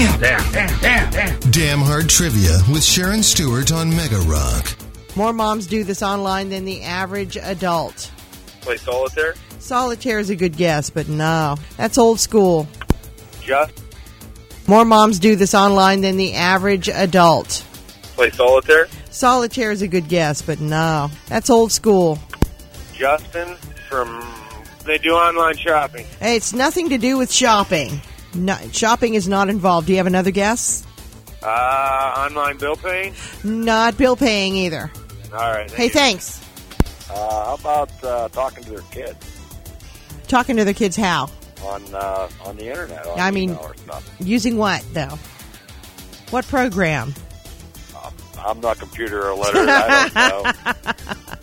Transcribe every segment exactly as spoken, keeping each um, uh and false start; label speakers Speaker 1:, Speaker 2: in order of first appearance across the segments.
Speaker 1: Damn, damn, damn, damn, damn. Damn Hard Trivia with Sharon Stewart on Mega Rock.
Speaker 2: More moms do this online than the average adult.
Speaker 3: Play solitaire?
Speaker 2: Solitaire is a good guess, but no. That's old school.
Speaker 3: Just
Speaker 2: More moms do this online than the average adult.
Speaker 3: play solitaire?
Speaker 2: Solitaire is a good guess, but no. That's old school.
Speaker 3: Justin from... They do online shopping.
Speaker 2: Hey, it's nothing to do with shopping. No, shopping is not involved. Do you have another guess?
Speaker 3: Uh, online bill paying?
Speaker 2: Not bill paying either.
Speaker 3: All right.
Speaker 2: Hey, thanks.
Speaker 4: Uh, how about uh, talking to their kids
Speaker 2: Talking to their kids how?
Speaker 4: on uh, on the internet? On
Speaker 2: I mean,
Speaker 4: email or stuff?
Speaker 2: Using what, though? What program?
Speaker 4: Um, I'm not computer illiterate. I don't know.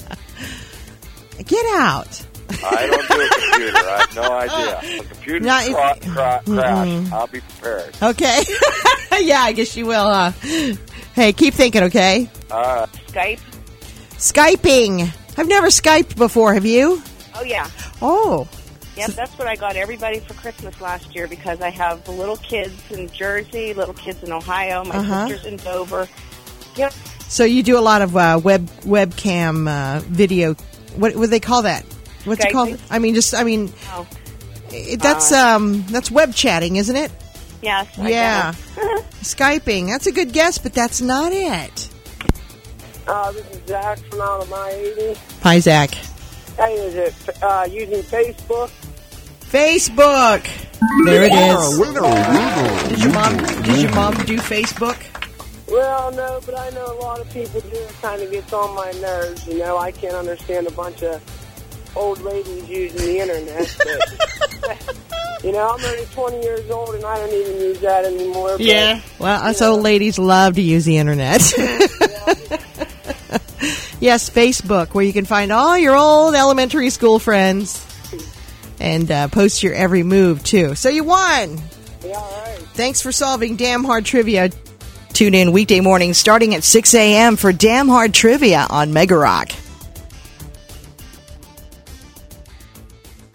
Speaker 2: Get out.
Speaker 4: I don't do a computer. I have no idea. If a computer
Speaker 2: No,
Speaker 4: cra-
Speaker 2: it's-
Speaker 4: cra-
Speaker 2: Mm-mm.
Speaker 4: crash, I'll be prepared.
Speaker 2: Okay. Yeah, I guess you will, huh? Hey, keep thinking, okay?
Speaker 4: Uh,
Speaker 5: Skype?
Speaker 2: Skyping. I've never Skyped before, have you?
Speaker 5: Oh, yeah.
Speaker 2: Oh.
Speaker 5: Yep, that's what I got everybody for Christmas last year because I have little kids in Jersey, little kids in Ohio, my
Speaker 2: Uh-huh.
Speaker 5: sister's in Dover. Yep.
Speaker 2: So you do a lot of uh, web webcam uh, video. What would they call that? What's it called?
Speaker 5: Skyping?
Speaker 2: I mean, just I mean,
Speaker 5: Oh,
Speaker 2: it- that's
Speaker 5: Uh,
Speaker 2: um that's web chatting, isn't it?
Speaker 5: yes. I
Speaker 2: Yeah.
Speaker 5: guess.
Speaker 2: Skyping. That's a good guess, but that's not it.
Speaker 6: Uh, this is Zach from out of my eighty.
Speaker 2: Hi, Zach.
Speaker 6: Hey, is it uh, using Facebook?
Speaker 2: Facebook. There it is. Did your mom? Did your mom do Facebook?
Speaker 6: Well, no, but I know a lot of people do. It kind of gets on my nerves. You know, I can't understand a bunch of old ladies using the internet. But, you know, I'm only twenty years old, and I don't even use that anymore. But,
Speaker 2: Well, us old ladies love to use the internet. Yes, Facebook, where you can find all your old elementary school friends and uh, post your every move, too. So you won.
Speaker 6: Yeah, all right.
Speaker 2: Thanks for solving Damn Hard Trivia. Tune in weekday mornings starting at six a.m. for Damn Hard Trivia on Mega Rock.